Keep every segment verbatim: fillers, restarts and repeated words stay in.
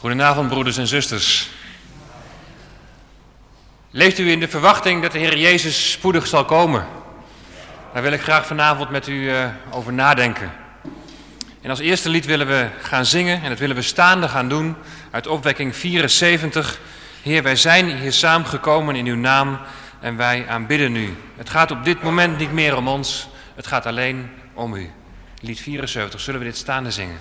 Goedenavond, broeders en zusters. Leeft u in de verwachting dat de Heer Jezus spoedig zal komen? Daar wil ik graag vanavond met u uh, over nadenken. En als eerste lied willen we gaan zingen, en dat willen we staande gaan doen, uit opwekking vierenzeventig. Heer, wij zijn hier samengekomen in uw naam en wij aanbidden u. Het gaat op dit moment niet meer om ons, het gaat alleen om u. Lied vierenzeventig, zullen we dit staande zingen?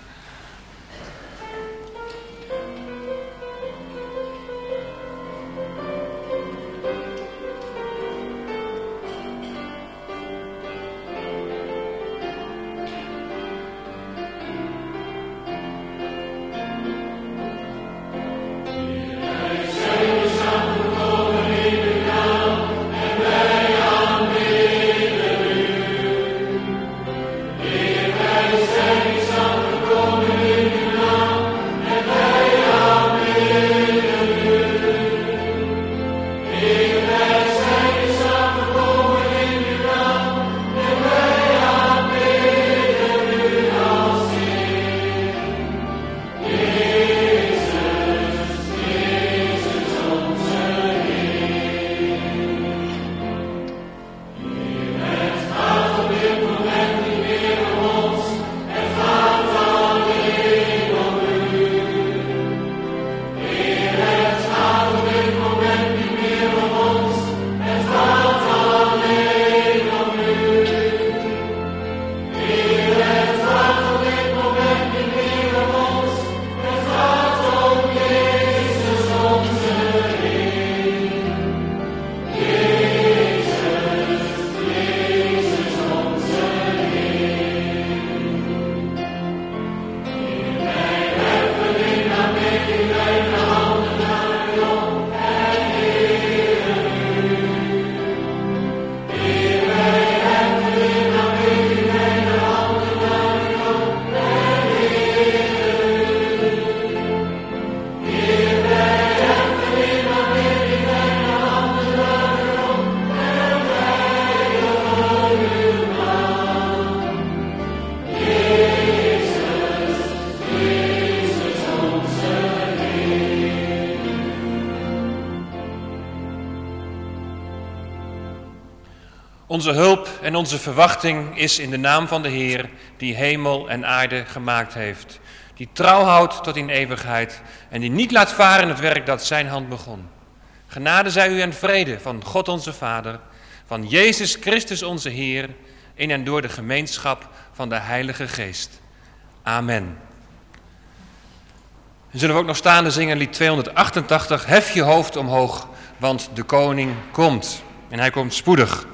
Onze hulp en onze verwachting is in de naam van de Heer, die hemel en aarde gemaakt heeft. Die trouw houdt tot in eeuwigheid en die niet laat varen het werk dat zijn hand begon. Genade zij u en vrede van God onze Vader, van Jezus Christus onze Heer, in en door de gemeenschap van de Heilige Geest. Amen. Dan zullen we ook nog staande zingen, lied tweehonderdachtentachtig. Hef je hoofd omhoog, want de koning komt. En hij komt spoedig.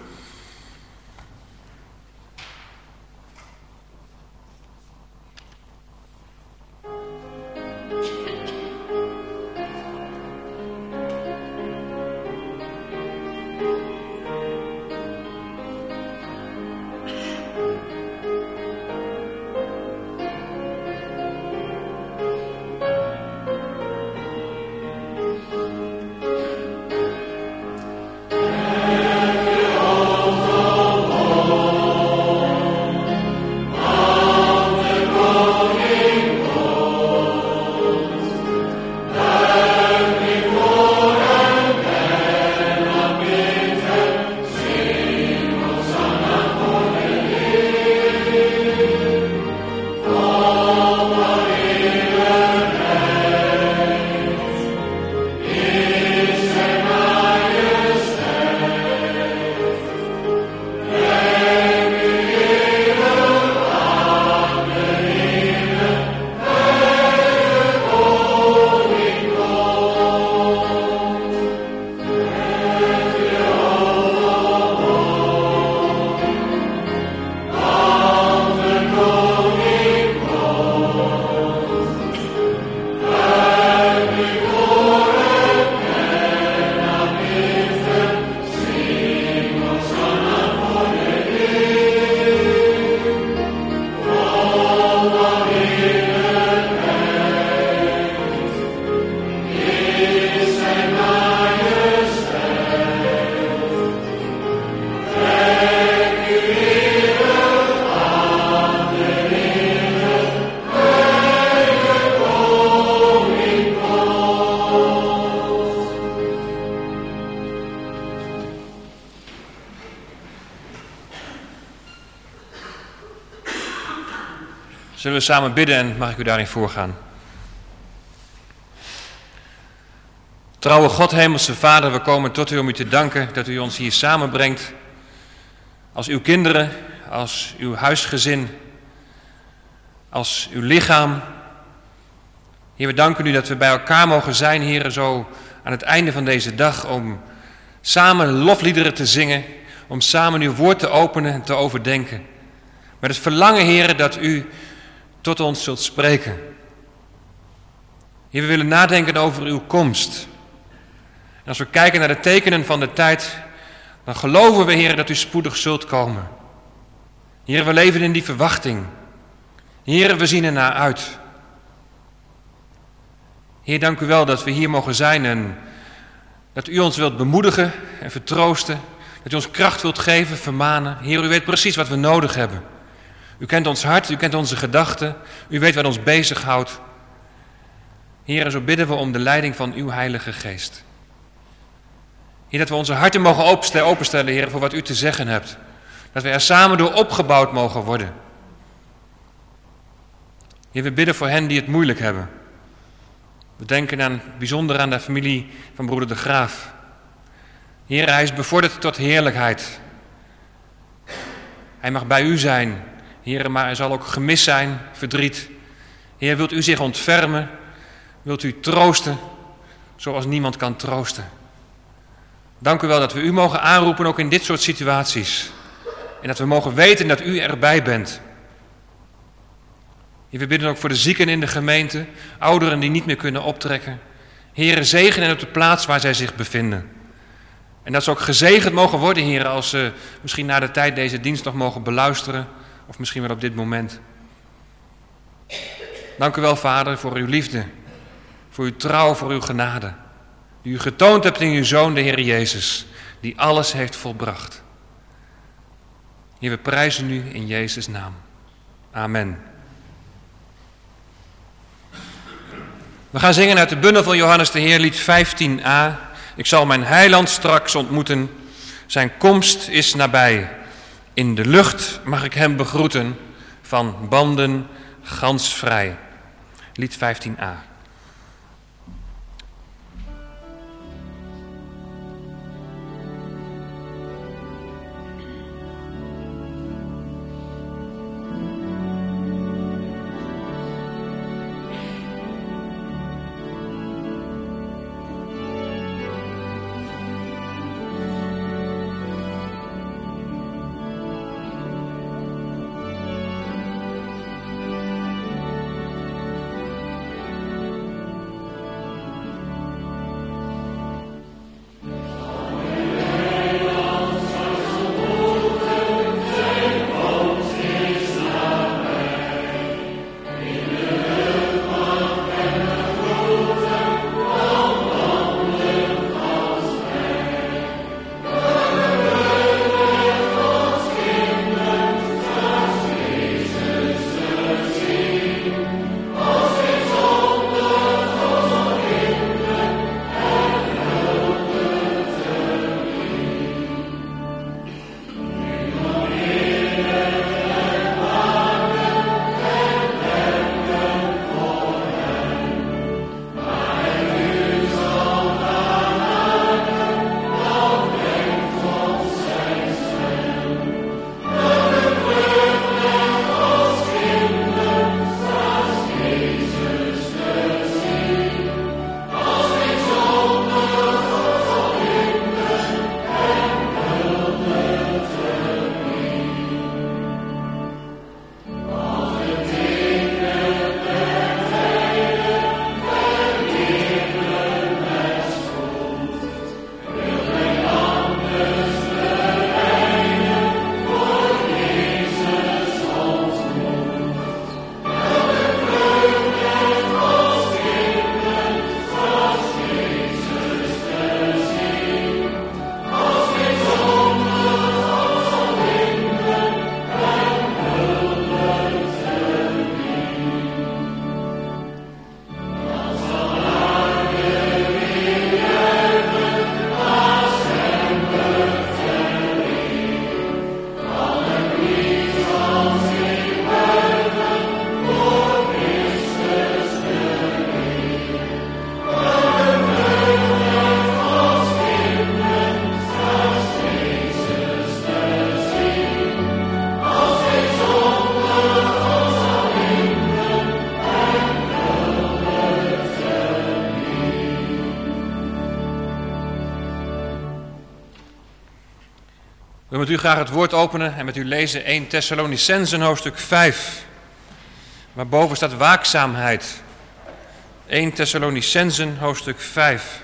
Hef je Zullen we samen bidden en mag ik u daarin voorgaan? Trouwe God, Hemelse Vader, we komen tot u om u te danken dat u ons hier samenbrengt als uw kinderen, als uw huisgezin, als uw lichaam. Heer, we danken u dat we bij elkaar mogen zijn, Heer, zo aan het einde van deze dag, om samen lofliederen te zingen, om samen uw woord te openen en te overdenken. Met het verlangen, Heer, dat u tot ons zult spreken. Heer, we willen nadenken over uw komst. En als we kijken naar de tekenen van de tijd, dan geloven we, Heer, dat u spoedig zult komen. Heer, we leven in die verwachting. Heer, we zien ernaar uit. Heer, dank u wel dat we hier mogen zijn en dat u ons wilt bemoedigen en vertroosten. Dat u ons kracht wilt geven, vermanen. Heer, u weet precies wat we nodig hebben. U kent ons hart, u kent onze gedachten. U weet wat ons bezighoudt. Heer, en zo bidden we om de leiding van uw Heilige Geest. Heer, dat we onze harten mogen openstellen, Heer, voor wat u te zeggen hebt. Dat we er samen door opgebouwd mogen worden. Heer, we bidden voor hen die het moeilijk hebben. We denken aan, bijzonder aan de familie van broeder de Graaf. Heer, hij is bevorderd tot heerlijkheid. Hij mag bij u zijn, Heer, maar er zal ook gemis zijn, verdriet. Heer, wilt u zich ontfermen? Wilt u troosten, zoals niemand kan troosten? Dank u wel dat we u mogen aanroepen, ook in dit soort situaties. En dat we mogen weten dat u erbij bent. Heer, we bidden ook voor de zieken in de gemeente, ouderen die niet meer kunnen optrekken. Heer, zegen hen op de plaats waar zij zich bevinden. En dat ze ook gezegend mogen worden, Heer, als ze misschien na de tijd deze dienst nog mogen beluisteren. Of misschien wel op dit moment. Dank u wel, Vader, voor uw liefde. Voor uw trouw, voor uw genade. Die u getoond hebt in uw Zoon, de Heer Jezus. Die alles heeft volbracht. Heer, we prijzen u in Jezus' naam. Amen. We gaan zingen uit de bundel van Johannes de Heer, lied vijftien a. Ik zal mijn heiland straks ontmoeten. Zijn komst is nabij. In de lucht mag ik hem begroeten. Van banden gans vrij. Lied vijftien a. wil met u graag het woord openen en met u lezen Eerste Thessalonicenzen hoofdstuk vijf. Waarboven staat waakzaamheid. Eerste Thessalonicenzen hoofdstuk vijf.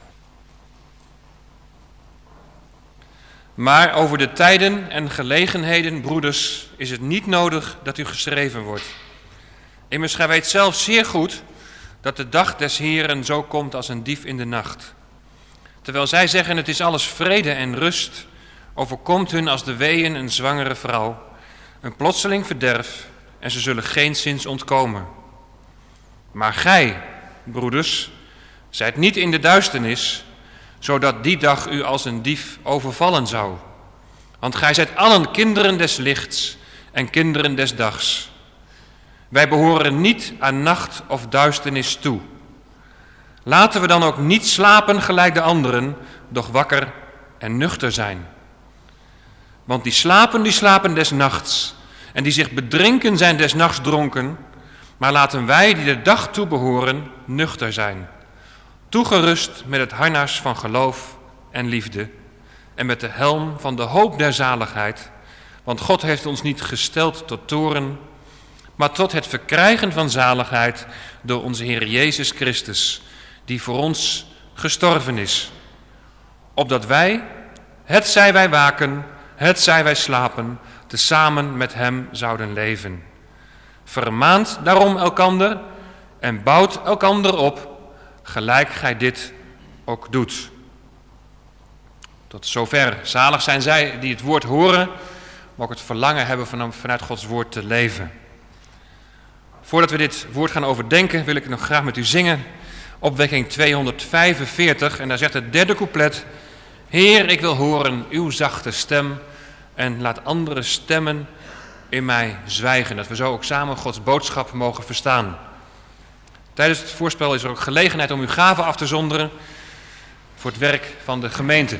Maar over de tijden en gelegenheden, broeders, is het niet nodig dat u geschreven wordt. Immers, gij weet zelf zeer goed dat de dag des Heeren zo komt als een dief in de nacht. Terwijl zij zeggen, het is alles vrede en rust, overkomt hun als de weeën een zwangere vrouw, een plotseling verderf, en ze zullen geenszins ontkomen. Maar gij, broeders, zijt niet in de duisternis, zodat die dag u als een dief overvallen zou. Want gij zijt allen kinderen des lichts en kinderen des dags. Wij behoren niet aan nacht of duisternis toe. Laten we dan ook niet slapen gelijk de anderen, doch wakker en nuchter zijn. Want die slapen, die slapen des nachts, en die zich bedrinken zijn des nachts dronken, maar laten wij die de dag toebehoren nuchter zijn, toegerust met het harnas van geloof en liefde en met de helm van de hoop der zaligheid, want God heeft ons niet gesteld tot toorn, maar tot het verkrijgen van zaligheid door onze Heer Jezus Christus, die voor ons gestorven is, opdat wij, hetzij wij waken, hetzij wij slapen, tezamen met hem zouden leven. Vermaant daarom elkander en bouwt elkander op, gelijk gij dit ook doet. Tot zover. Zalig zijn zij die het woord horen, maar ook het verlangen hebben van vanuit Gods woord te leven. Voordat we dit woord gaan overdenken, wil ik nog graag met u zingen. Opwekking tweehonderdvijfenveertig, en daar zegt het derde couplet: Heer, ik wil horen uw zachte stem en laat andere stemmen in mij zwijgen. Dat we zo ook samen Gods boodschap mogen verstaan. Tijdens het voorspel is er ook gelegenheid om uw gaven af te zonderen voor het werk van de gemeente.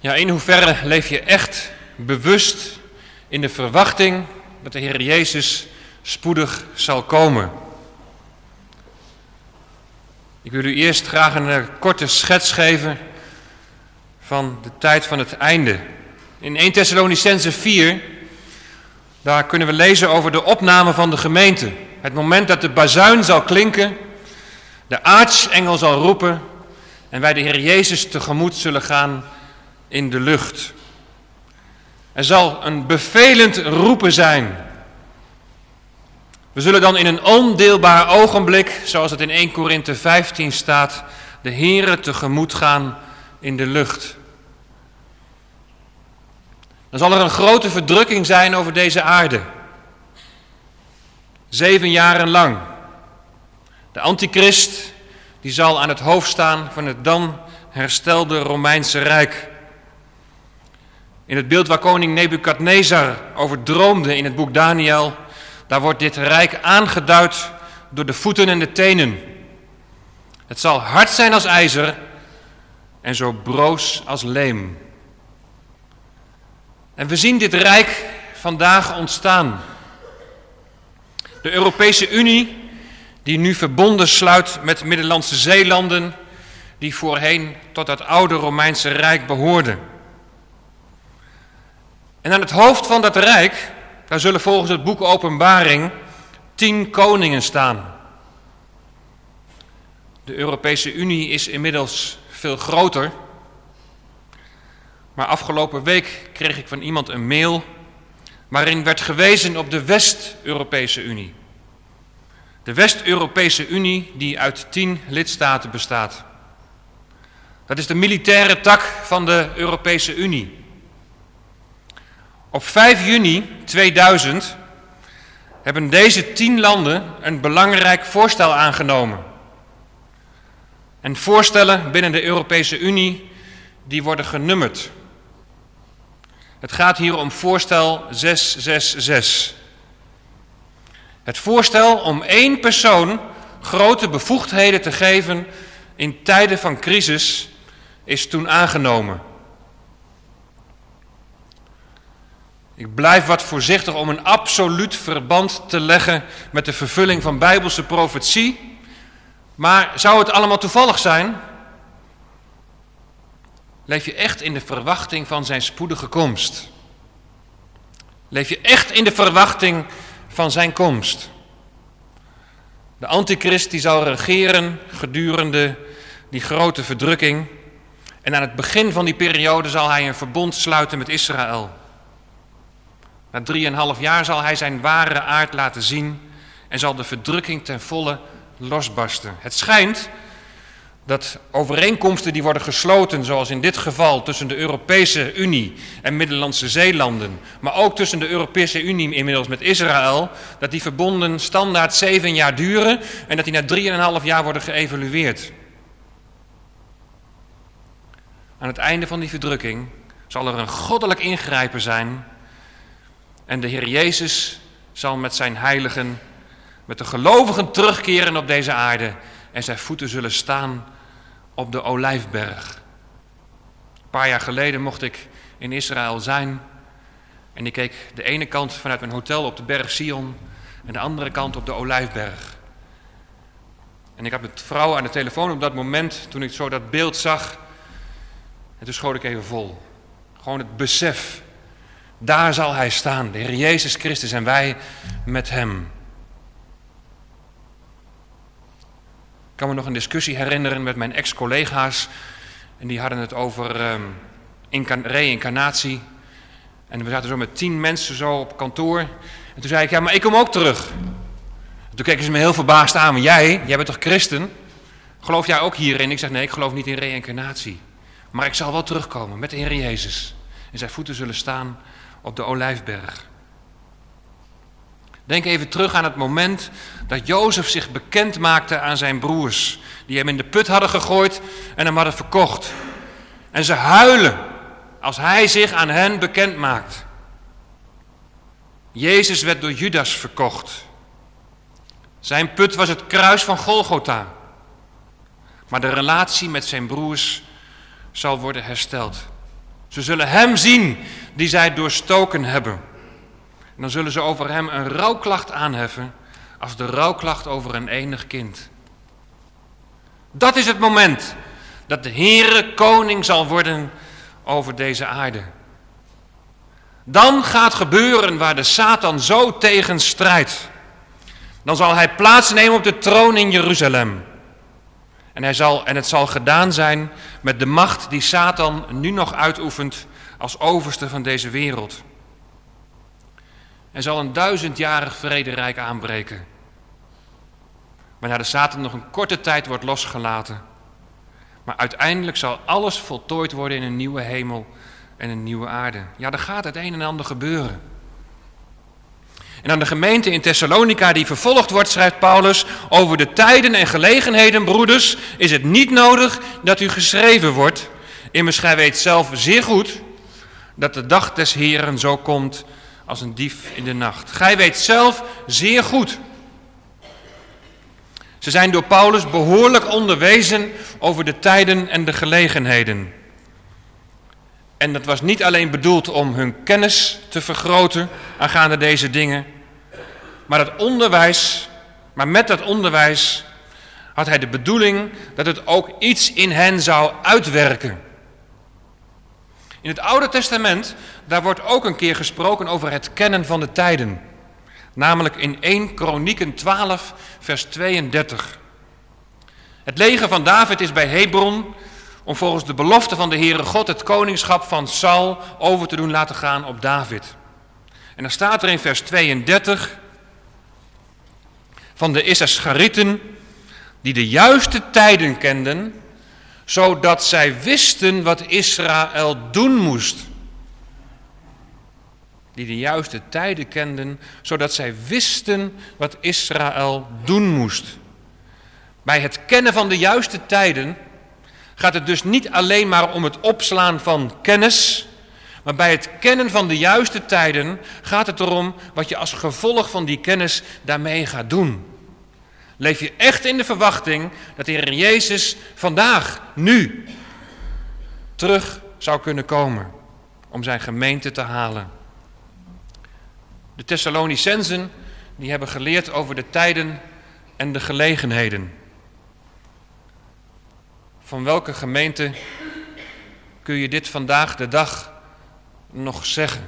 Ja, in hoeverre leef je echt bewust in de verwachting dat de Heer Jezus spoedig zal komen? Ik wil u eerst graag een uh, korte schets geven van de tijd van het einde. In eerste Thessalonicenzen vier, daar kunnen we lezen over de opname van de gemeente. Het moment dat de bazuin zal klinken, de aartsengel zal roepen en wij de Heer Jezus tegemoet zullen gaan in de lucht. Er zal een bevelend roepen zijn. We zullen dan in een ondeelbaar ogenblik, zoals het in eerste Korinthe vijftien staat, de Heere tegemoet gaan in de lucht. Dan zal er een grote verdrukking zijn over deze aarde. Zeven jaren lang. De antichrist, die zal aan het hoofd staan van het dan herstelde Romeinse Rijk. In het beeld waar koning Nebukadnezar over droomde in het boek Daniel, daar wordt dit rijk aangeduid door de voeten en de tenen. Het zal hard zijn als ijzer en zo broos als leem. En we zien dit rijk vandaag ontstaan. De Europese Unie, die nu verbonden sluit met Middellandse zeelanden, die voorheen tot het oude Romeinse Rijk behoorden. En aan het hoofd van dat rijk, daar zullen volgens het boek Openbaring tien koningen staan. De Europese Unie is inmiddels veel groter. Maar afgelopen week kreeg ik van iemand een mail waarin werd gewezen op de West-Europese Unie. De West-Europese Unie die uit tien lidstaten bestaat. Dat is de militaire tak van de Europese Unie. Op vijf juni tweeduizend hebben deze tien landen een belangrijk voorstel aangenomen. En voorstellen binnen de Europese Unie, die worden genummerd. Het gaat hier om voorstel zes zes zes. Het voorstel om één persoon grote bevoegdheden te geven in tijden van crisis is toen aangenomen. Ik blijf wat voorzichtig om een absoluut verband te leggen met de vervulling van bijbelse profetie. Maar zou het allemaal toevallig zijn? Leef je echt in de verwachting van zijn spoedige komst? Leef je echt in de verwachting van zijn komst? De antichrist die zal regeren gedurende die grote verdrukking. En aan het begin van die periode zal hij een verbond sluiten met Israël. Na drieënhalf jaar zal hij zijn ware aard laten zien en zal de verdrukking ten volle losbarsten. Het schijnt dat overeenkomsten die worden gesloten, zoals in dit geval tussen de Europese Unie en Middellandse zeelanden, maar ook tussen de Europese Unie inmiddels met Israël, dat die verbonden standaard zeven jaar duren en dat die na drieënhalf jaar worden geëvalueerd. Aan het einde van die verdrukking zal er een goddelijk ingrijpen zijn en de Heer Jezus zal met zijn heiligen, met de gelovigen terugkeren op deze aarde en zijn voeten zullen staan op de Olijfberg. Een paar jaar geleden mocht ik in Israël zijn en ik keek de ene kant vanuit mijn hotel op de berg Sion en de andere kant op de Olijfberg. En ik had met vrouw aan de telefoon op dat moment toen ik zo dat beeld zag en toen schoot ik even vol. Gewoon het besef, daar zal hij staan, de Heer Jezus Christus en wij met hem. Ik kan me nog een discussie herinneren met mijn ex-collega's en die hadden het over um, inca- reïncarnatie. En we zaten zo met tien mensen zo op kantoor. En toen zei ik, ja, maar ik kom ook terug. En toen keken ze me heel verbaasd aan, maar jij, jij bent toch christen? Geloof jij ook hierin? Ik zeg, nee, ik geloof niet in reïncarnatie. Maar ik zal wel terugkomen met de Heer Jezus. En zijn voeten zullen staan op de Olijfberg. Denk even terug aan het moment dat Jozef zich bekend maakte aan zijn broers. Die hem in de put hadden gegooid en hem hadden verkocht. En ze huilen als hij zich aan hen bekend maakt. Jezus werd door Judas verkocht. Zijn put was het kruis van Golgotha. Maar de relatie met zijn broers zal worden hersteld. Ze zullen hem zien die zij doorstoken hebben. En dan zullen ze over hem een rouwklacht aanheffen als de rouwklacht over een enig kind. Dat is het moment dat de Heere koning zal worden over deze aarde. Dan gaat gebeuren waar de Satan zo tegen strijdt. Dan zal hij plaatsnemen op de troon in Jeruzalem. En, hij zal, en het zal gedaan zijn met de macht die Satan nu nog uitoefent als overste van deze wereld. Er zal een duizendjarig vrederijk aanbreken. Waarna de Satan nog een korte tijd wordt losgelaten. Maar uiteindelijk zal alles voltooid worden in een nieuwe hemel en een nieuwe aarde. Ja, er gaat het een en ander gebeuren. En aan de gemeente in Thessalonica die vervolgd wordt, schrijft Paulus: over de tijden en gelegenheden, broeders, is het niet nodig dat u geschreven wordt. Immers gij weet zelf zeer goed dat de dag des Heeren zo komt als een dief in de nacht. Gij weet zelf zeer goed. Ze zijn door Paulus behoorlijk onderwezen over de tijden en de gelegenheden. En dat was niet alleen bedoeld om hun kennis te vergroten aangaande deze dingen, maar dat onderwijs, maar met dat onderwijs had hij de bedoeling dat het ook iets in hen zou uitwerken. In het Oude Testament, daar wordt ook een keer gesproken over het kennen van de tijden. Namelijk in eerste Kronieken twaalf, vers tweeëndertig. Het leger van David is bij Hebron om volgens de belofte van de Heere God het koningschap van Saul over te doen laten gaan op David. En dan staat er in vers tweeëndertig van de Issascharieten die de juiste tijden kenden, zodat zij wisten wat Israël doen moest. Die de juiste tijden kenden, zodat zij wisten wat Israël doen moest. Bij het kennen van de juiste tijden gaat het dus niet alleen maar om het opslaan van kennis, maar bij het kennen van de juiste tijden gaat het erom wat je als gevolg van die kennis daarmee gaat doen. Leef je echt in de verwachting dat de Heer Jezus vandaag, nu, terug zou kunnen komen om zijn gemeente te halen? De Thessalonicensen die hebben geleerd over de tijden en de gelegenheden. Van welke gemeente kun je dit vandaag de dag nog zeggen?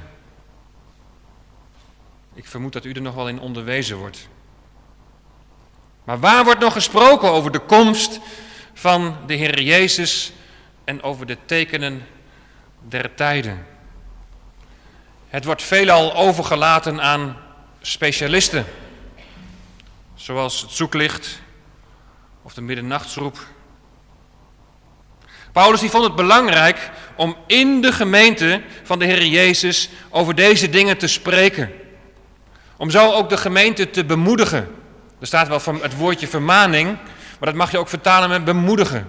Ik vermoed dat u er nog wel in onderwezen wordt. Maar waar wordt nog gesproken over de komst van de Heer Jezus en over de tekenen der tijden? Het wordt veelal overgelaten aan specialisten, zoals het zoeklicht of de middernachtsroep. Paulus die vond het belangrijk om in de gemeente van de Heer Jezus over deze dingen te spreken. Om zo ook de gemeente te bemoedigen. Er staat wel van het woordje vermaning, maar dat mag je ook vertalen met bemoedigen.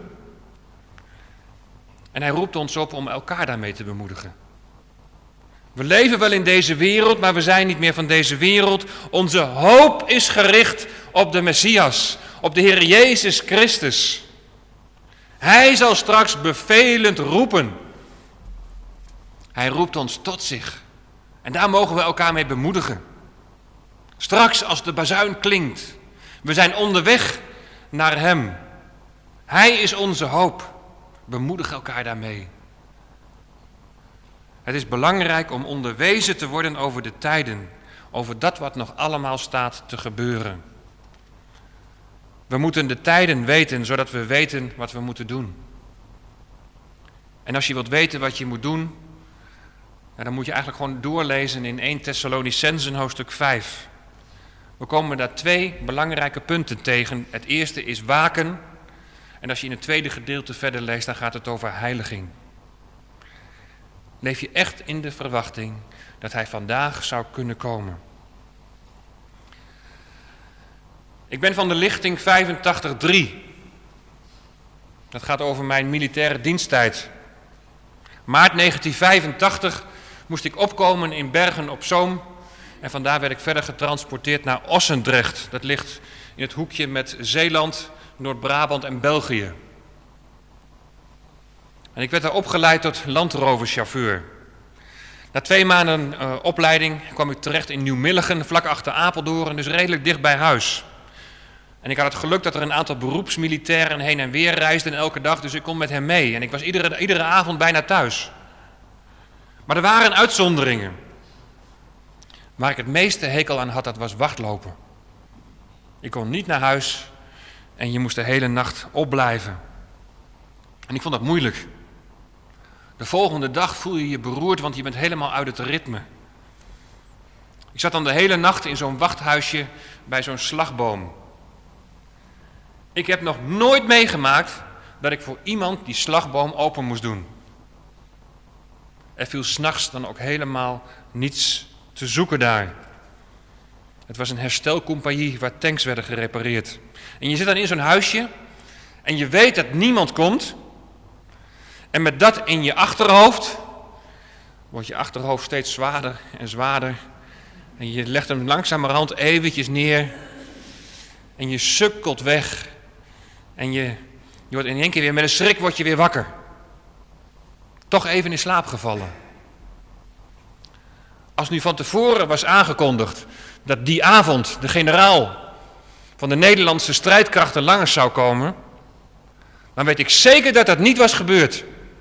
En hij roept ons op om elkaar daarmee te bemoedigen. We leven wel in deze wereld, maar we zijn niet meer van deze wereld. Onze hoop is gericht op de Messias, op de Heer Jezus Christus. Hij zal straks bevelend roepen. Hij roept ons tot zich. En daar mogen we elkaar mee bemoedigen. Straks als de bazuin klinkt. We zijn onderweg naar hem. Hij is onze hoop. Bemoedig elkaar daarmee. Het is belangrijk om onderwezen te worden over de tijden. Over dat wat nog allemaal staat te gebeuren. We moeten de tijden weten, zodat we weten wat we moeten doen. En als je wilt weten wat je moet doen, dan moet je eigenlijk gewoon doorlezen in eerste Thessalonicenzen hoofdstuk vijf. We komen daar twee belangrijke punten tegen. Het eerste is waken. En als je in het tweede gedeelte verder leest, dan gaat het over heiliging. Leef je echt in de verwachting dat hij vandaag zou kunnen komen. Ik ben van de lichting vijfentachtig drie. Dat gaat over mijn militaire diensttijd. Maart negentien vijfentachtig moest ik opkomen in Bergen op Zoom. En vandaar werd ik verder getransporteerd naar Ossendrecht. Dat ligt in het hoekje met Zeeland, Noord-Brabant en België. En ik werd daar opgeleid tot landroverchauffeur. Na twee maanden uh, opleiding kwam ik terecht in Nieuw-Milligen, vlak achter Apeldoorn, dus redelijk dicht bij huis. En ik had het geluk dat er een aantal beroepsmilitairen heen en weer reisden elke dag, dus ik kon met hem mee. En ik was iedere, iedere avond bijna thuis. Maar er waren uitzonderingen. Waar ik het meeste hekel aan had, dat was wachtlopen. Ik kon niet naar huis en je moest de hele nacht opblijven. En ik vond dat moeilijk. De volgende dag voel je je beroerd, want je bent helemaal uit het ritme. Ik zat dan de hele nacht in zo'n wachthuisje bij zo'n slagboom. Ik heb nog nooit meegemaakt dat ik voor iemand die slagboom open moest doen. Er viel 's nachts dan ook helemaal niets te zoeken daar. Het was een herstelcompagnie waar tanks werden gerepareerd. En je zit dan in zo'n huisje en je weet dat niemand komt. En met dat in je achterhoofd wordt je achterhoofd steeds zwaarder en zwaarder. En je legt hem langzamerhand eventjes neer. En je sukkelt weg. En je, je wordt in één keer weer, met een schrik word je weer wakker. Toch even in slaap gevallen. Als nu van tevoren was aangekondigd dat die avond de generaal van de Nederlandse strijdkrachten langs zou komen, dan weet ik zeker dat dat niet was gebeurd.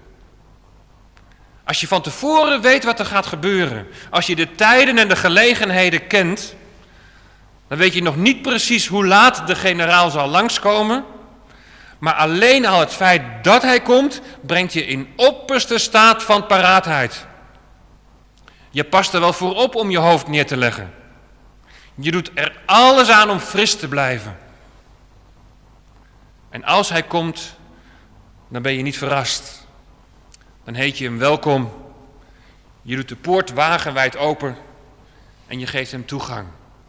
Als je van tevoren weet wat er gaat gebeuren, als je de tijden en de gelegenheden kent, dan weet je nog niet precies hoe laat de generaal zal langskomen, maar alleen al het feit dat hij komt, brengt je in opperste staat van paraatheid. Je past er wel voor op om je hoofd neer te leggen. Je doet er alles aan om fris te blijven. En als hij komt, dan ben je niet verrast. Dan heet je hem welkom. Je doet de poort wagenwijd open en je geeft hem toegang.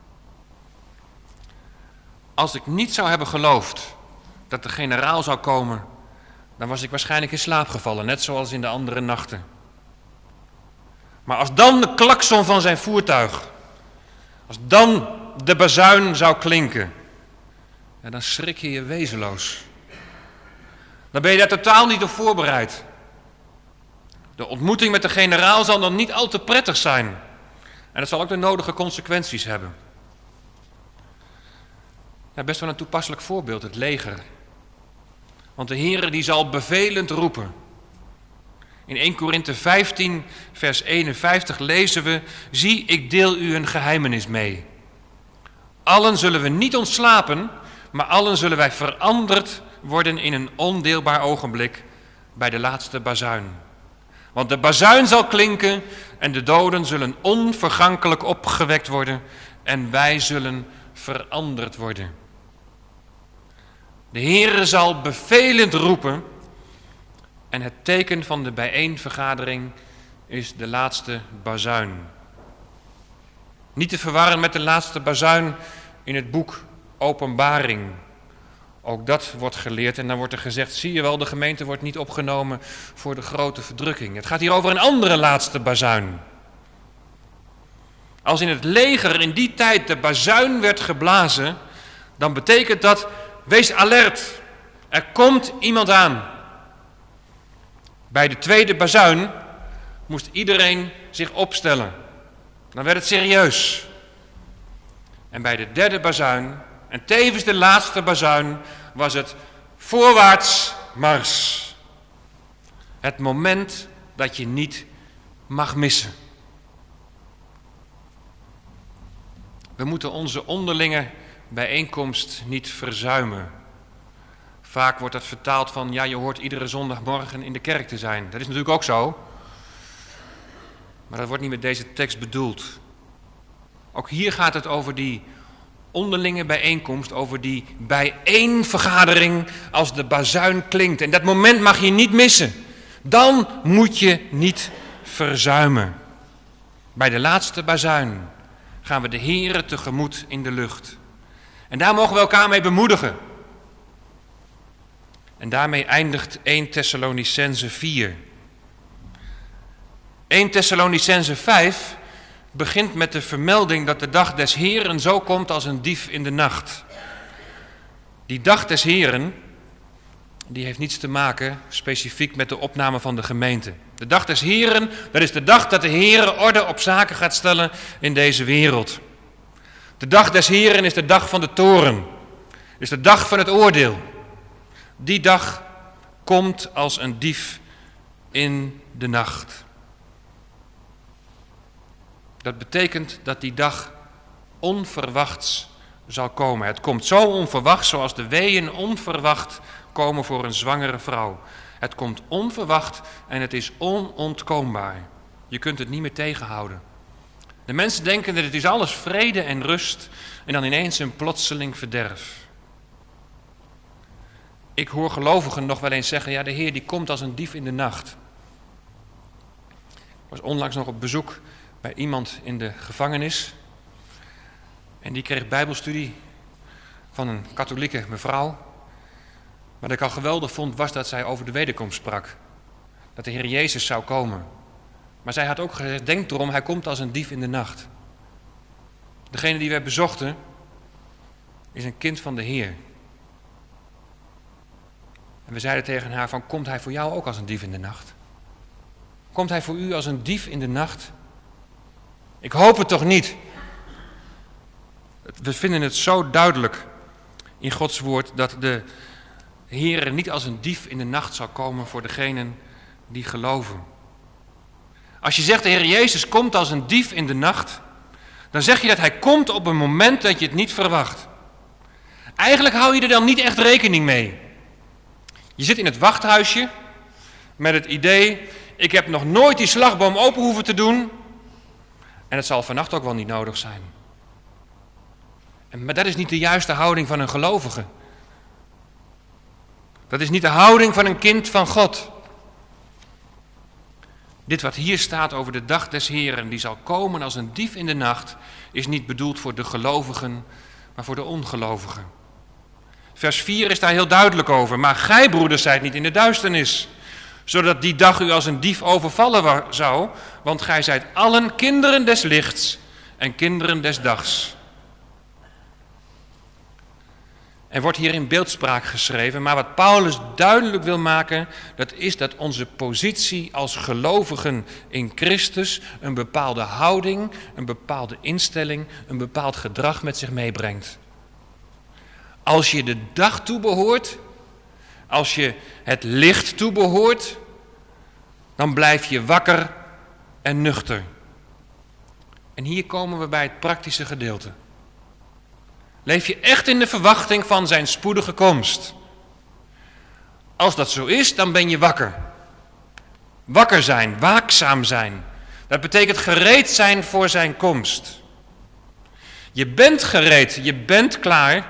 Als ik niet zou hebben geloofd dat de generaal zou komen, dan was ik waarschijnlijk in slaap gevallen, net zoals in de andere nachten. Maar als dan de klakson van zijn voertuig, als dan de bazuin zou klinken, ja, dan schrik je je wezenloos. Dan ben je daar totaal niet op voorbereid. De ontmoeting met de generaal zal dan niet al te prettig zijn. En dat zal ook de nodige consequenties hebben. Ja, best wel een toepasselijk voorbeeld, het leger. Want de Heere die zal bevelend roepen. In eerste Korinthe vijftien, vers eenenvijftig lezen we: zie, ik deel u een geheimenis mee. Allen zullen we niet ontslapen, maar allen zullen wij veranderd worden in een ondeelbaar ogenblik bij de laatste bazuin. Want de bazuin zal klinken en de doden zullen onvergankelijk opgewekt worden en wij zullen veranderd worden. De Heere zal bevelend roepen en het teken van de bijeenvergadering is de laatste bazuin. Niet te verwarren met de laatste bazuin in het boek Openbaring. Ook dat wordt geleerd en dan wordt er gezegd, zie je wel, de gemeente wordt niet opgenomen voor de grote verdrukking. Het gaat hier over een andere laatste bazuin. Als in het leger in die tijd de bazuin werd geblazen, dan betekent dat, wees alert, er komt iemand aan. Bij de tweede bazuin moest iedereen zich opstellen. Dan werd het serieus. En bij de derde bazuin, en tevens de laatste bazuin, was het voorwaarts mars. Het moment dat je niet mag missen. We moeten onze onderlinge bijeenkomst niet verzuimen. Vaak wordt dat vertaald van, ja, je hoort iedere zondagmorgen in de kerk te zijn. Dat is natuurlijk ook zo. Maar dat wordt niet met deze tekst bedoeld. Ook hier gaat het over die onderlinge bijeenkomst, over die bijeenvergadering als de bazuin klinkt. En dat moment mag je niet missen. Dan moet je niet verzuimen. Bij de laatste bazuin gaan we de Heere tegemoet in de lucht. En daar mogen we elkaar mee bemoedigen. En daarmee eindigt eerste Thessalonicenzen vier. eerste Thessalonicenzen vijf begint met de vermelding dat de dag des Heeren zo komt als een dief in de nacht. Die dag des Heeren die heeft niets te maken specifiek met de opname van de gemeente. De dag des Heren, dat is de dag dat de Heer orde op zaken gaat stellen in deze wereld. De dag des Heren is de dag van de toren, is de dag van het oordeel. Die dag komt als een dief in de nacht. Dat betekent dat die dag onverwachts zal komen. Het komt zo onverwacht zoals de weeën onverwacht komen voor een zwangere vrouw. Het komt onverwacht en het is onontkoombaar. Je kunt het niet meer tegenhouden. De mensen denken dat het is alles vrede en rust en dan ineens een plotseling verderf. Ik hoor gelovigen nog wel eens zeggen, ja, de Heer die komt als een dief in de nacht. Ik was onlangs nog op bezoek bij iemand in de gevangenis. En die kreeg bijbelstudie van een katholieke mevrouw. Wat ik al geweldig vond was dat zij over de wederkomst sprak. Dat de Heer Jezus zou komen. Maar zij had ook gezegd, denk erom, hij komt als een dief in de nacht. Degene die wij bezochten is een kind van de Heer. En we zeiden tegen haar van, komt hij voor jou ook als een dief in de nacht? Komt hij voor u als een dief in de nacht? Ik hoop het toch niet. We vinden het zo duidelijk in Gods woord dat de Heer niet als een dief in de nacht zal komen voor degenen die geloven. Als je zegt de Heer Jezus komt als een dief in de nacht, dan zeg je dat hij komt op een moment dat je het niet verwacht. Eigenlijk hou je er dan niet echt rekening mee. Je zit in het wachthuisje met het idee, ik heb nog nooit die slagboom open hoeven te doen en het zal vannacht ook wel niet nodig zijn. En, maar dat is niet de juiste houding van een gelovige. Dat is niet de houding van een kind van God. Dit wat hier staat over de dag des Heren, die zal komen als een dief in de nacht, is niet bedoeld voor de gelovigen, maar voor de ongelovigen. Vers vier is daar heel duidelijk over. Maar gij, broeders, zijt niet in de duisternis, zodat die dag u als een dief overvallen zou, want gij zijt allen kinderen des lichts en kinderen des dags. Er wordt hier in beeldspraak geschreven, maar wat Paulus duidelijk wil maken, dat is dat onze positie als gelovigen in Christus een bepaalde houding, een bepaalde instelling, een bepaald gedrag met zich meebrengt. Als je de dag toebehoort, als je het licht toebehoort, dan blijf je wakker en nuchter. En hier komen we bij het praktische gedeelte. Leef je echt in de verwachting van zijn spoedige komst? Als dat zo is, dan ben je wakker. Wakker zijn, waakzaam zijn. Dat betekent gereed zijn voor zijn komst. Je bent gereed, je bent klaar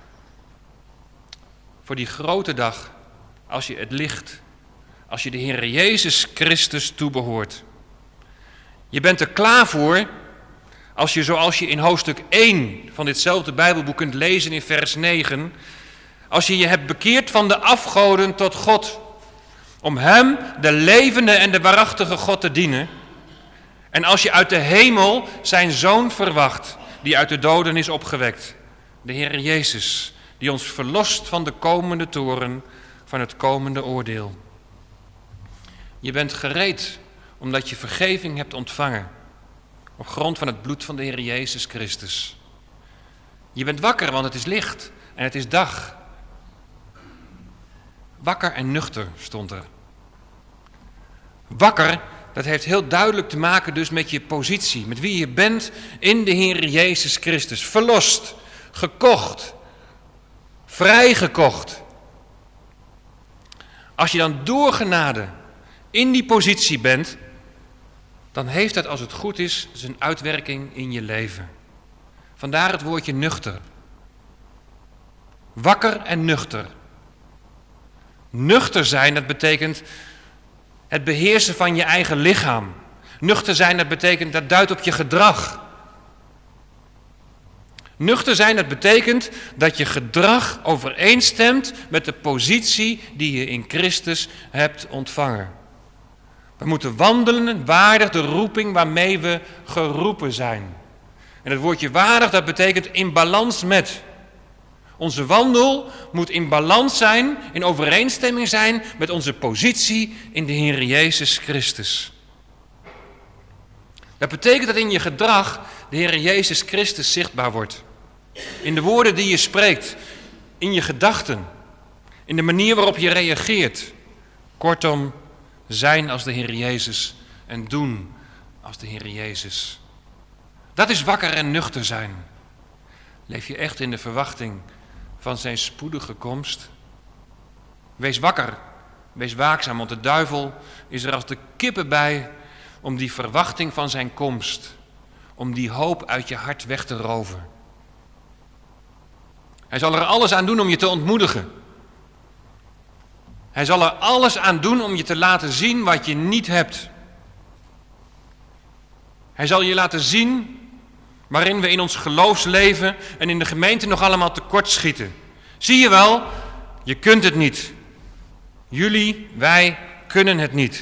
voor die grote dag als je het licht, als je de Heer Jezus Christus toebehoort. Je bent er klaar voor als je, zoals je in hoofdstuk één van ditzelfde Bijbelboek kunt lezen in vers negen, als je je hebt bekeerd van de afgoden tot God, om Hem, de levende en de waarachtige God, te dienen. En als je uit de hemel zijn Zoon verwacht, die uit de doden is opgewekt, de Heer Jezus, die ons verlost van de komende toren, van het komende oordeel. Je bent gereed omdat je vergeving hebt ontvangen op grond van het bloed van de Heer Jezus Christus. Je bent wakker, want het is licht en het is dag. Wakker en nuchter stond er. Wakker, dat heeft heel duidelijk te maken dus met je positie, met wie je bent in de Heer Jezus Christus. Verlost, gekocht, vrijgekocht. Als je dan door genade in die positie bent, dan heeft dat, als het goed is, zijn uitwerking in je leven. Vandaar het woordje nuchter. Wakker en nuchter. Nuchter zijn, dat betekent het beheersen van je eigen lichaam. Nuchter zijn, dat betekent, dat duidt op je gedrag. Nuchter zijn, dat betekent dat je gedrag overeenstemt met de positie die je in Christus hebt ontvangen. We moeten wandelen waardig de roeping waarmee we geroepen zijn. En het woordje waardig, dat betekent in balans met. Onze wandel moet in balans zijn, in overeenstemming zijn met onze positie in de Heer Jezus Christus. Dat betekent dat in je gedrag de Heer Jezus Christus zichtbaar wordt. In de woorden die je spreekt, in je gedachten, in de manier waarop je reageert. Kortom, zijn als de Heer Jezus en doen als de Heer Jezus. Dat is wakker en nuchter zijn. Leef je echt in de verwachting van zijn spoedige komst? Wees wakker, wees waakzaam, want de duivel is er als de kippen bij om die verwachting van zijn komst, om die hoop uit je hart weg te roven. Hij zal er alles aan doen om je te ontmoedigen. Hij zal er alles aan doen om je te laten zien wat je niet hebt. Hij zal je laten zien waarin we in ons geloofsleven en in de gemeente nog allemaal tekortschieten. Zie je wel, je kunt het niet. Jullie, wij kunnen het niet.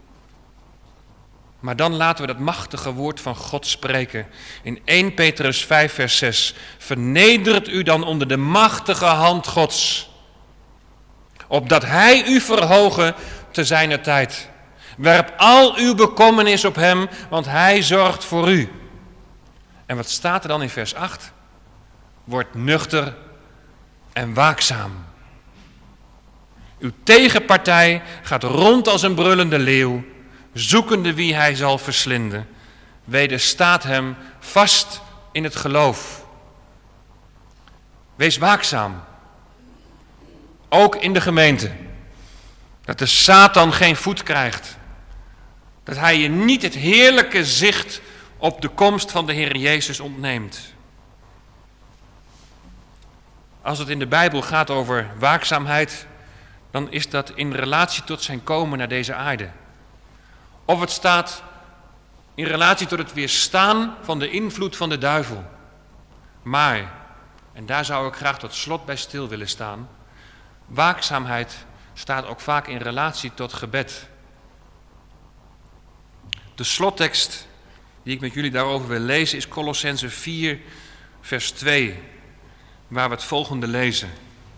Maar dan laten we dat machtige woord van God spreken. In eerste Petrus vijf vers zes. Vernedert u dan onder de machtige hand Gods, opdat hij u verhogen te zijner tijd. Werp al uw bekommernis op hem, want hij zorgt voor u. En wat staat er dan in vers acht? Word nuchter en waakzaam. Uw tegenpartij gaat rond als een brullende leeuw, zoekende wie hij zal verslinden. Wederstaat hem vast in het geloof. Wees waakzaam. Ook in de gemeente. Dat de Satan geen voet krijgt. Dat hij je niet het heerlijke zicht op de komst van de Heer Jezus ontneemt. Als het in de Bijbel gaat over waakzaamheid, dan is dat in relatie tot zijn komen naar deze aarde. Of het staat in relatie tot het weerstaan van de invloed van de duivel. Maar, en daar zou ik graag tot slot bij stil willen staan, waakzaamheid staat ook vaak in relatie tot gebed. De slottekst die ik met jullie daarover wil lezen is Kolossenzen vier vers twee, waar we het volgende lezen.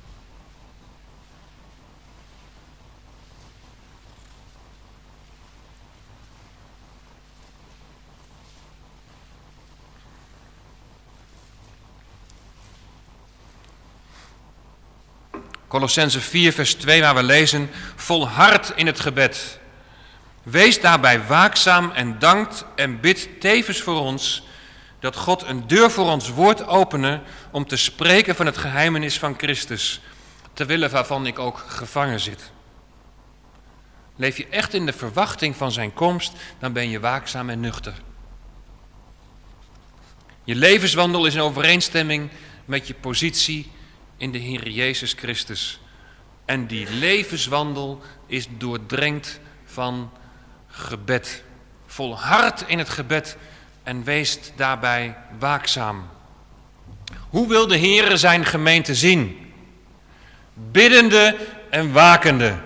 Kolossenzen vier vers twee, waar we lezen: volhard in het gebed. Wees daarbij waakzaam en dankt en bid tevens voor ons, dat God een deur voor ons wordt openen om te spreken van het geheimenis van Christus, terwille waarvan ik ook gevangen zit. Leef je echt in de verwachting van zijn komst, dan ben je waakzaam en nuchter. Je levenswandel is in overeenstemming met je positie in de Heer Jezus Christus. En die levenswandel is doordrenkt van gebed. Volhard in het gebed en wees daarbij waakzaam. Hoe wil de Heere zijn gemeente zien? Biddende en wakende.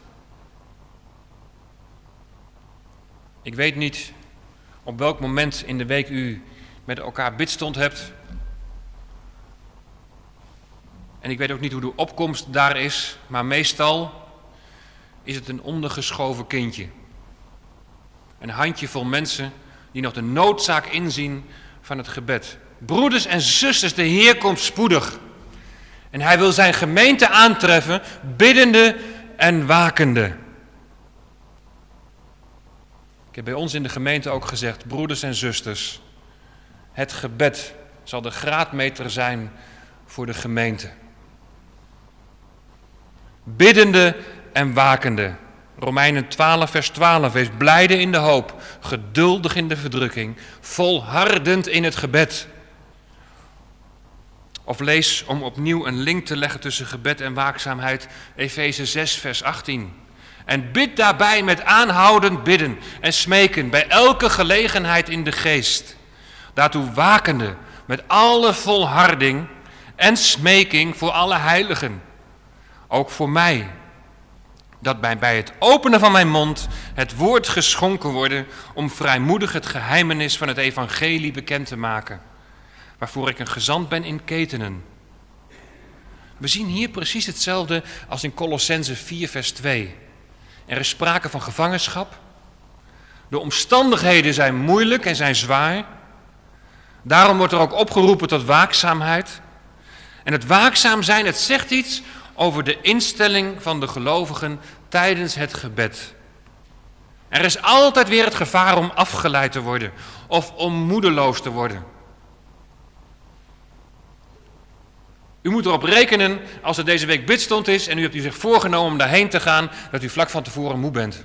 Ik weet niet op welk moment in de week u met elkaar bidstond hebt. En ik weet ook niet hoe de opkomst daar is, maar meestal is het een ondergeschoven kindje. Een handjevol mensen die nog de noodzaak inzien van het gebed. Broeders en zusters, de Heer komt spoedig. En hij wil zijn gemeente aantreffen, biddende en wakende. Ik heb bij ons in de gemeente ook gezegd, broeders en zusters, het gebed zal de graadmeter zijn voor de gemeente. Biddende en wakende. Romeinen twaalf vers twaalf, wees blijde in de hoop, geduldig in de verdrukking, volhardend in het gebed. Of lees, om opnieuw een link te leggen tussen gebed en waakzaamheid, Efeze zes vers achttien. En bid daarbij met aanhoudend bidden en smeken bij elke gelegenheid in de geest. Daartoe wakende met alle volharding en smeking voor alle heiligen. Ook voor mij, dat bij, bij het openen van mijn mond het woord geschonken worden om vrijmoedig het geheimenis van het evangelie bekend te maken, waarvoor ik een gezant ben in ketenen. We zien hier precies hetzelfde als in Kolossenzen vier vers twee. Er is sprake van gevangenschap. De omstandigheden zijn moeilijk en zijn zwaar. Daarom wordt er ook opgeroepen tot waakzaamheid. En het waakzaam zijn, het zegt iets over de instelling van de gelovigen tijdens het gebed. Er is altijd weer het gevaar om afgeleid te worden of om moedeloos te worden. U moet erop rekenen, als er deze week bidstond is en u hebt u zich voorgenomen om daarheen te gaan, dat u vlak van tevoren moe bent.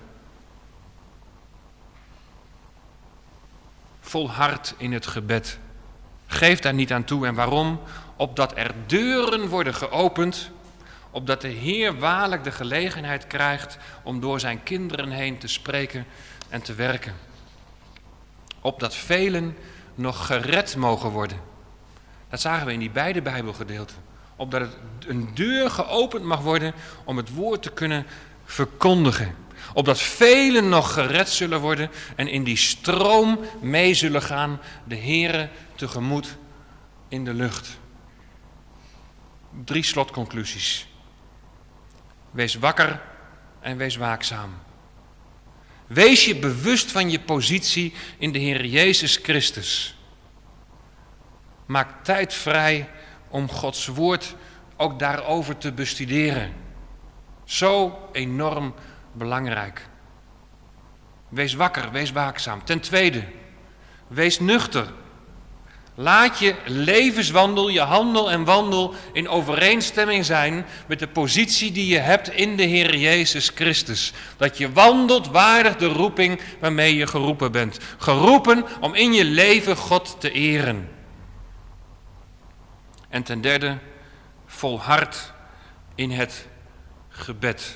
Volhard in het gebed. Geef daar niet aan toe. En waarom? Opdat er deuren worden geopend, opdat de Heer waarlijk de gelegenheid krijgt om door zijn kinderen heen te spreken en te werken. Opdat velen nog gered mogen worden. Dat zagen we in die beide Bijbelgedeelten. Opdat het een deur geopend mag worden om het woord te kunnen verkondigen. Opdat velen nog gered zullen worden en in die stroom mee zullen gaan, de Heere tegemoet in de lucht. Drie slotconclusies. Wees wakker en wees waakzaam. Wees je bewust van je positie in de Heer Jezus Christus. Maak tijd vrij om Gods woord ook daarover te bestuderen. Zo enorm belangrijk. Wees wakker, wees waakzaam. Ten tweede, wees nuchter. Laat je levenswandel, je handel en wandel in overeenstemming zijn met de positie die je hebt in de Heer Jezus Christus. Dat je wandelt waardig de roeping waarmee je geroepen bent. Geroepen om in je leven God te eren. En ten derde, volhard in het gebed.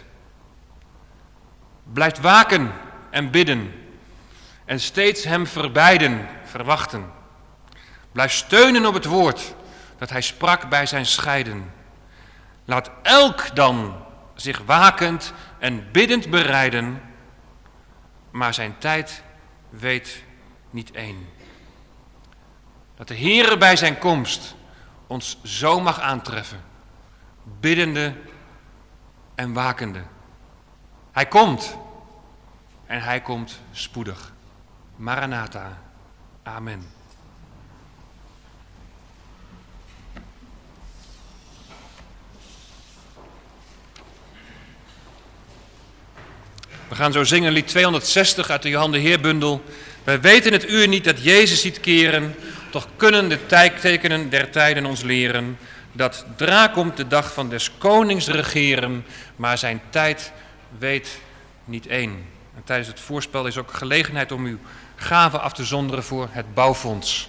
Blijf waken en bidden en steeds hem verbijden, verwachten. Blijf steunen op het woord dat hij sprak bij zijn scheiden. Laat elk dan zich wakend en biddend bereiden, maar zijn tijd weet niet één. Dat de Heere bij zijn komst ons zo mag aantreffen, biddende en wakende. Hij komt en hij komt spoedig. Maranatha. Amen. We gaan zo zingen lied tweehonderdzestig uit de Johan de Heerbundel. Wij weten het uur niet dat Jezus ziet keren, toch kunnen de tekenen der tijden ons leren, dat dra komt de dag van des konings regeren, maar zijn tijd weet niet één. En tijdens het voorspel is ook gelegenheid om uw gave af te zonderen voor het bouwfonds.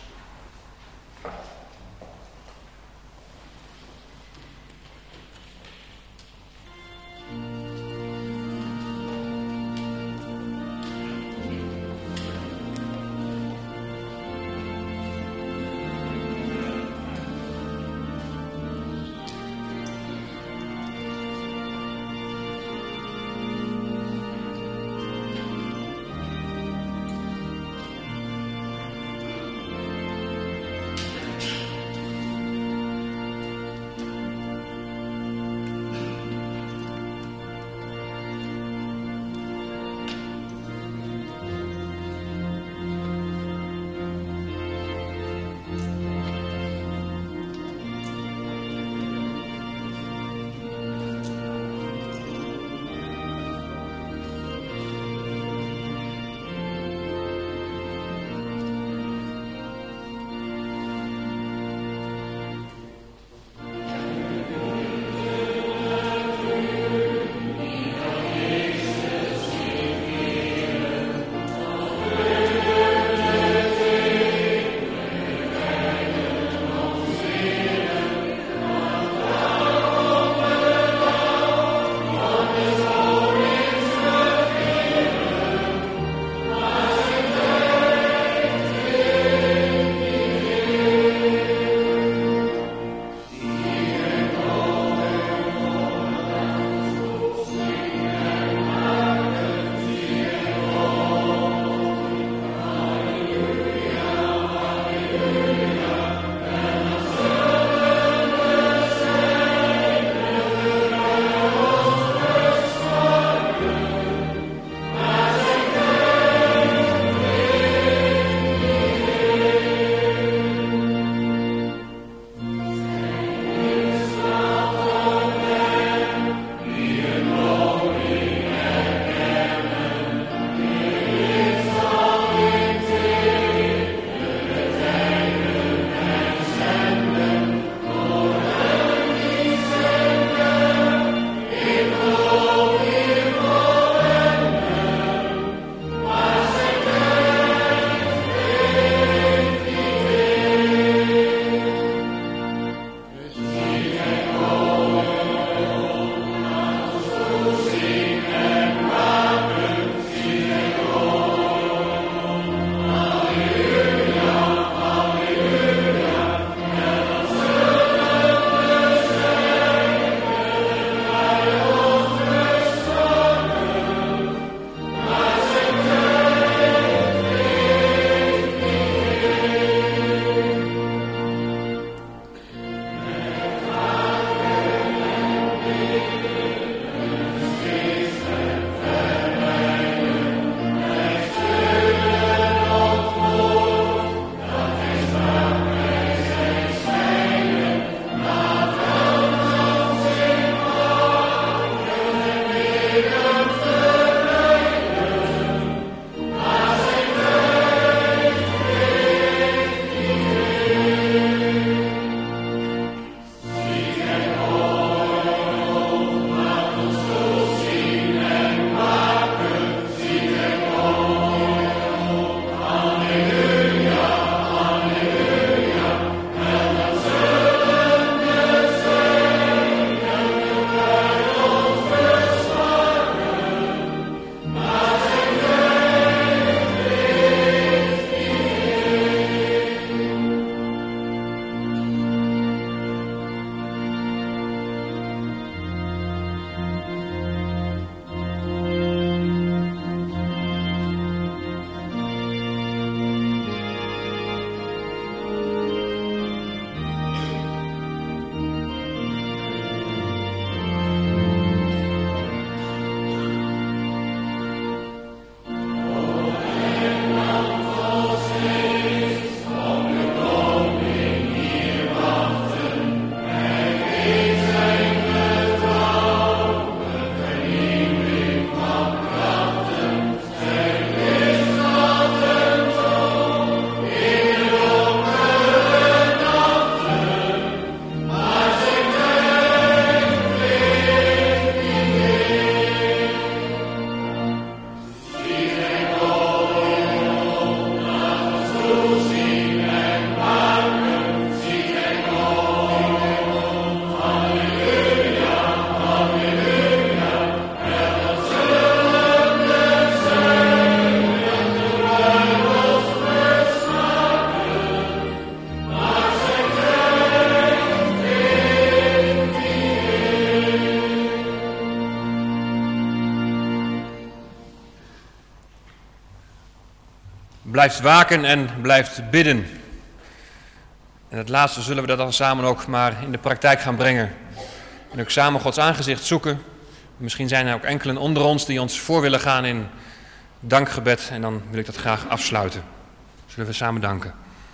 Blijft waken en blijft bidden. En het laatste zullen we dat dan samen ook maar in de praktijk gaan brengen. En ook samen Gods aangezicht zoeken. Misschien zijn er ook enkelen onder ons die ons voor willen gaan in dankgebed. En dan wil ik dat graag afsluiten. Zullen we samen danken.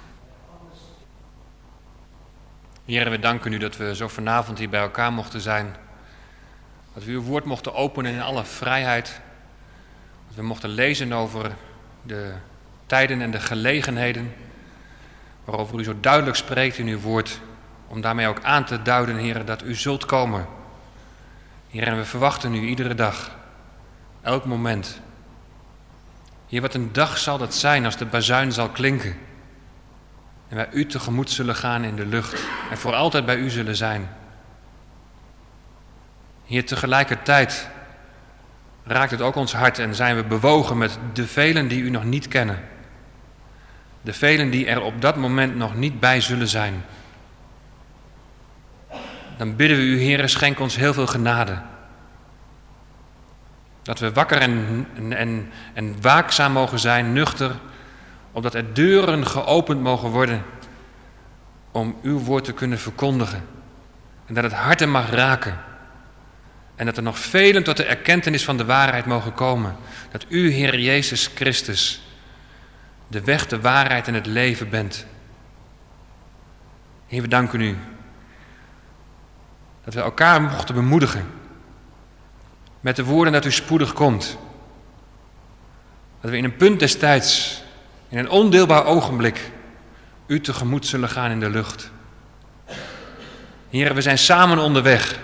Heer, we danken u dat we zo vanavond hier bij elkaar mochten zijn. Dat we uw woord mochten openen in alle vrijheid. Dat we mochten lezen over de tijden en de gelegenheden waarover u zo duidelijk spreekt in uw woord. Om daarmee ook aan te duiden, Heer, dat u zult komen. Heer, en we verwachten u iedere dag, elk moment. Heer, wat een dag zal dat zijn als de bazuin zal klinken. En wij u tegemoet zullen gaan in de lucht en voor altijd bij u zullen zijn. Heer, tegelijkertijd raakt het ook ons hart en zijn we bewogen met de velen die u nog niet kennen. De velen die er op dat moment nog niet bij zullen zijn. Dan bidden we u, Heer, schenk ons heel veel genade. Dat we wakker en, en, en waakzaam mogen zijn, nuchter, opdat er deuren geopend mogen worden om uw woord te kunnen verkondigen. En dat het harten mag raken. En dat er nog velen tot de erkentenis van de waarheid mogen komen. Dat u, Heer Jezus Christus, de weg, de waarheid en het leven bent. Heer, we danken u dat we elkaar mochten bemoedigen met de woorden dat u spoedig komt. Dat we in een punt des tijds, in een ondeelbaar ogenblik, u tegemoet zullen gaan in de lucht. Heer, we zijn samen onderweg.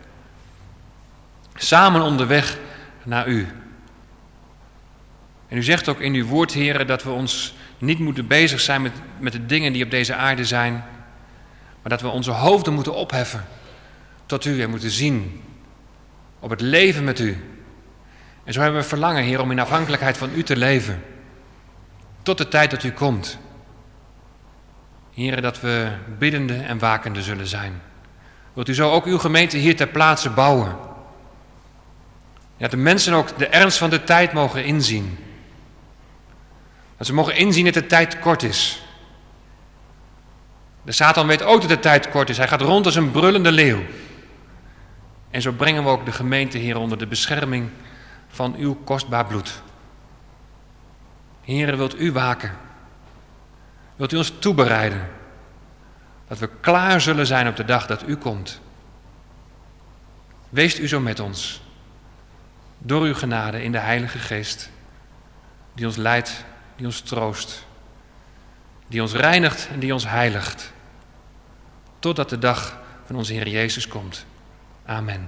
Samen onderweg naar u. En u zegt ook in uw woord, Heer, dat we ons niet moeten bezig zijn met, met de dingen die op deze aarde zijn, maar dat we onze hoofden moeten opheffen tot u en moeten zien op het leven met u. En zo hebben we verlangen, Heer, om in afhankelijkheid van u te leven. Tot de tijd dat u komt. Heer, dat we biddende en wakende zullen zijn. Wilt u zo ook uw gemeente hier ter plaatse bouwen? Dat de mensen ook de ernst van de tijd mogen inzien. Dat ze mogen inzien dat de tijd kort is. De Satan weet ook dat de tijd kort is. Hij gaat rond als een brullende leeuw. En zo brengen we ook de gemeente, Heer, onder de bescherming van uw kostbaar bloed. Heer, wilt u waken? Wilt u ons toebereiden? Dat we klaar zullen zijn op de dag dat u komt. Weest u zo met ons. Door uw genade in de Heilige Geest. Die ons leidt, die ons troost. Die ons reinigt en die ons heiligt. Totdat de dag van onze Heer Jezus komt. Amen.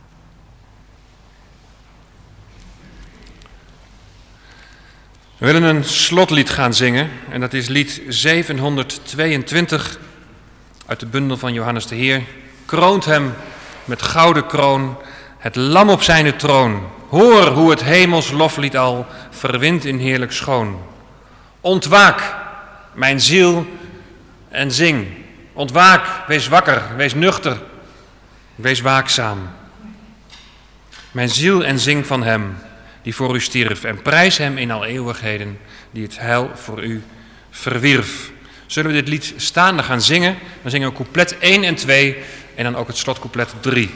We willen een slotlied gaan zingen. En dat is lied zevenhonderdtweeëntwintig uit de bundel van Johannes de Heer. Kroont hem met gouden kroon, het lam op zijn troon. Hoor hoe het hemels loflied al verwint in heerlijk schoon. Ontwaak, mijn ziel, en zing. Ontwaak, wees wakker, wees nuchter, wees waakzaam. Mijn ziel en zing van hem die voor u stierf en prijs hem in al eeuwigheden die het heil voor u verwierf. Zullen we dit lied staande gaan zingen? Dan zingen we couplet één en twee en dan ook het slotcouplet drie.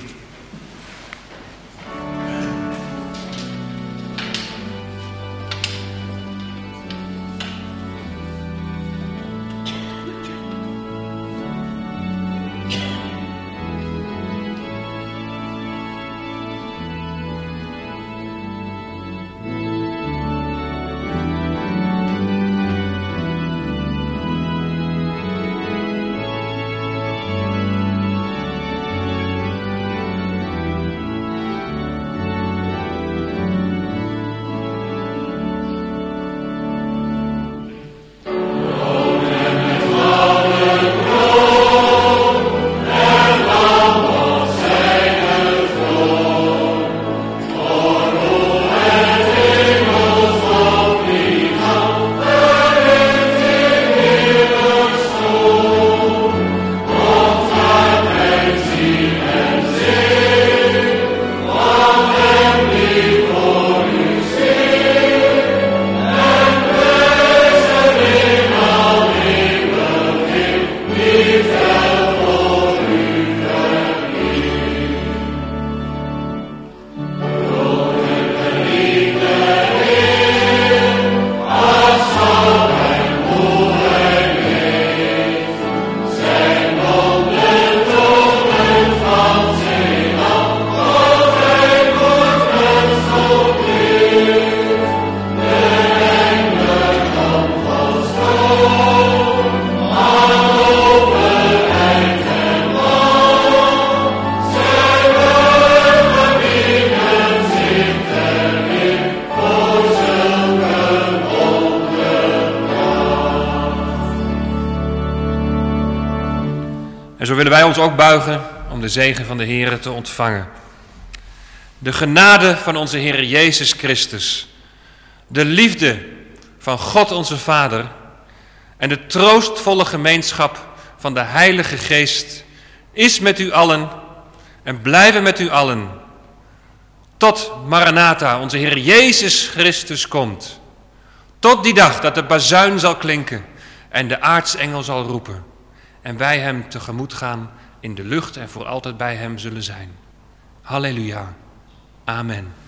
En zo willen wij ons ook buigen om de zegen van de Heere te ontvangen. De genade van onze Heer Jezus Christus, de liefde van God onze Vader en de troostvolle gemeenschap van de Heilige Geest is met u allen en blijven met u allen. Tot Maranatha, onze Heer Jezus Christus komt. Tot die dag dat de bazuin zal klinken en de aartsengel zal roepen. En wij hem tegemoet gaan in de lucht en voor altijd bij hem zullen zijn. Halleluja. Amen.